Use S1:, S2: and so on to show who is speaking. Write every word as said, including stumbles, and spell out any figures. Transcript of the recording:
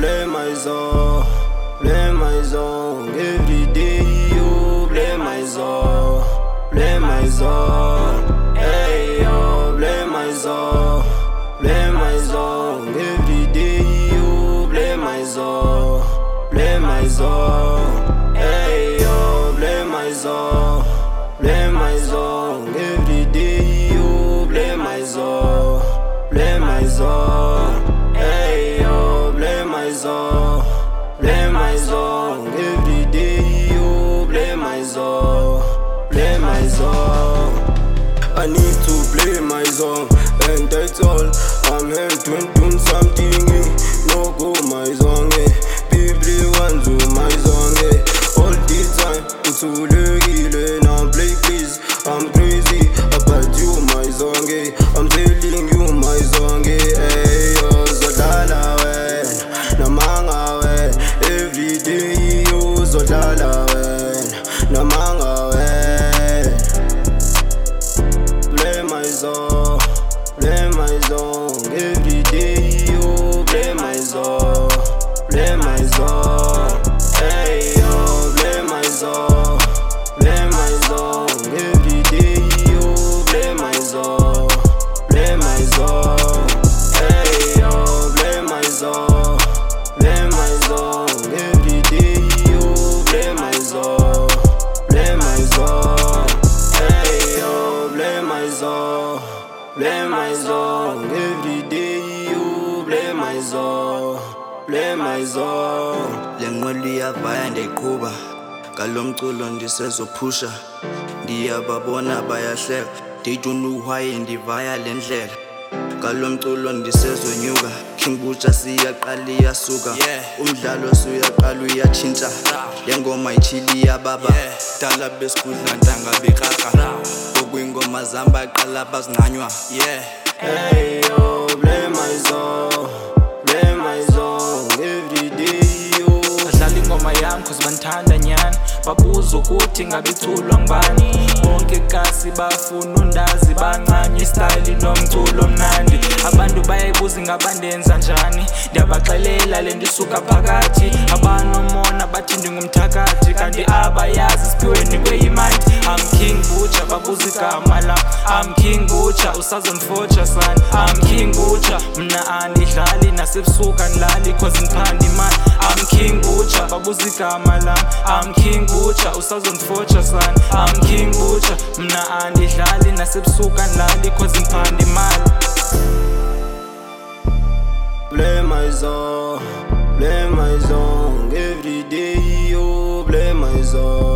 S1: play my song, play my song every day. You play my song, play my song. Hey yo, play my song, play my song every day. You play my song, play my song. Hey yo, play my song, play my song every day. You play my song, play my song. Hey yo, play my song, play my song every day. You play my song, play my song. I need to play my song, and that's all. I'm here doing, doing something, eh. No go my song, eh. People want to my song, eh. All the time, it's too late, now play please. I'm crazy about you, my song, eh. I'm telling you my song, eh. Hey yo, Zodala wen, namanga wen. Every day you Zodala wen, namanga wen. Play my song, play my song every day. You play my song, play my song. Hey yo, play my song, play my song every day. You play my song, play my song. Hey yo, play my song, play my song every day. You play my song, play my song. Hey yo, play my song, play my song every day. You play my song, play my song.
S2: Lengweli yavaya ndiqhuba ngalomculo ndisezophusha ndiyababona bayahleka ndijunuhwaye ndivaya lendlela ngalomculo ndisezonyuka King Butcher siyaqala iyasuka umdlalo suyaqala uyatshintsha lengoma ichili yababa dala besikudla ntanga bekaka okwingoma zamba qala bazinganywa yeah.
S1: Hey yo, play my song, play my song every day. You
S3: badlala ingoma yami cause bandithanda nyani babuza ukuthi ngabe iculwa ngibani bonke kasi bafuna undazi bancanye style nomculo mnandi abantu bayayibuza ngabandenza njani ndiyabaxelela lento isuka phakathi abanomona bathi ndingumthakathi kanti abayazi siphiweni kweyimandi. I'm King Butcher babuza igama la I'm King Butcher usazonfotsha son I'm King Butcher mna andidlali nasebusuka ndlali cause ndiphanda imali. I'm King Butcher babuza igama la I'm King Butcher usazonfotsha son I'm King Butcher mna andidlali nasebusuka ndlali cause ndiphanda imali.
S1: play my song, play my song every day. You play my song.